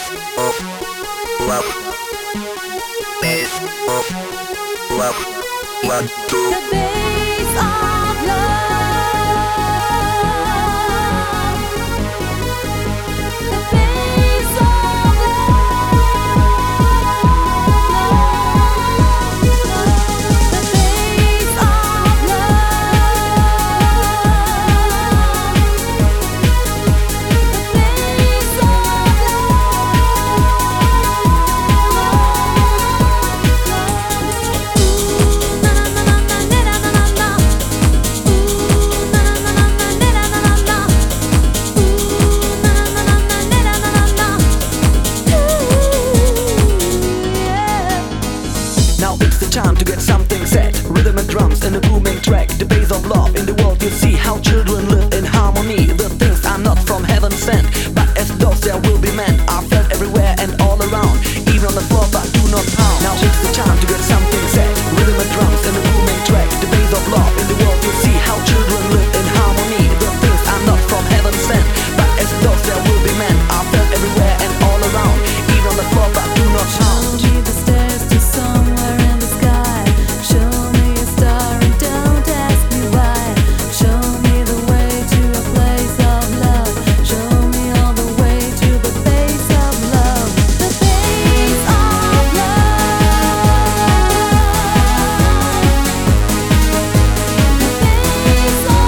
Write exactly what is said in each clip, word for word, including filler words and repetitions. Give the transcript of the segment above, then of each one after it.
of love. Base of love. One, two. The base of love. The base of love. The base of Now it's the time to get something set. Rhythm and drums and a booming track. The base of love in the world, you see how children live in harmony. The things are not from heaven sent, but as those there will be meant. Are felt everywhere and all around, even on the floor but do not pound. Now it's the time to get something set. Rhythm and drums and a booming track. The base of love in the world, you see how children live in harmony. The things are not from heaven sent, but as those there will be meant. Are felt everywhere and all around, even on the floor but do not pound. Show me the stairs to somewhere in the sky. Show me a star and don't ask me why. Show me the way to a place of love. Show me all the way to the base of love. The base of love. The base of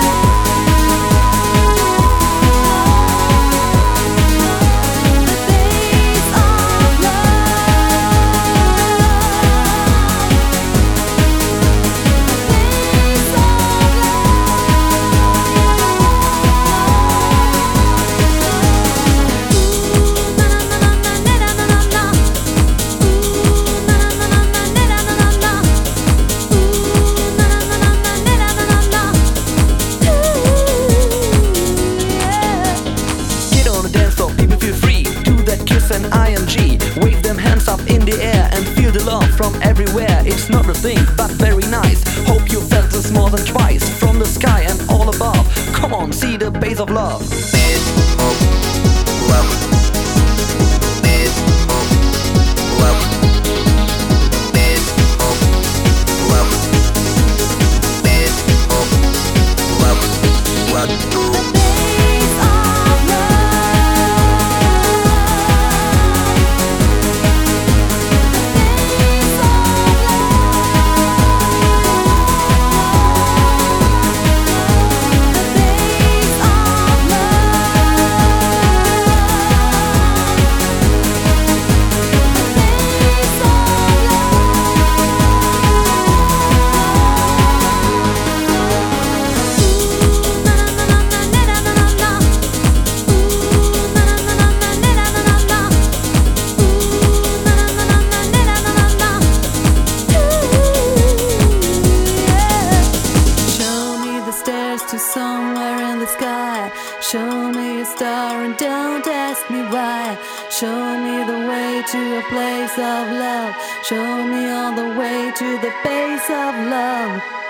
Get on the dance floor, people feel free. Do that kiss and I N G. Wave them hands up in the air and feel the love from everywhere. It's not a thing, but very nice. Hope you felt this more than twice. From the sky and all above. Come on, see the base of love. Base of love. Base of love. Base of love. Base of love. One, two. The base of to somewhere in the sky. Show me a star and don't ask me why. Show me the way to a place of love. Show me all the way to the base of love.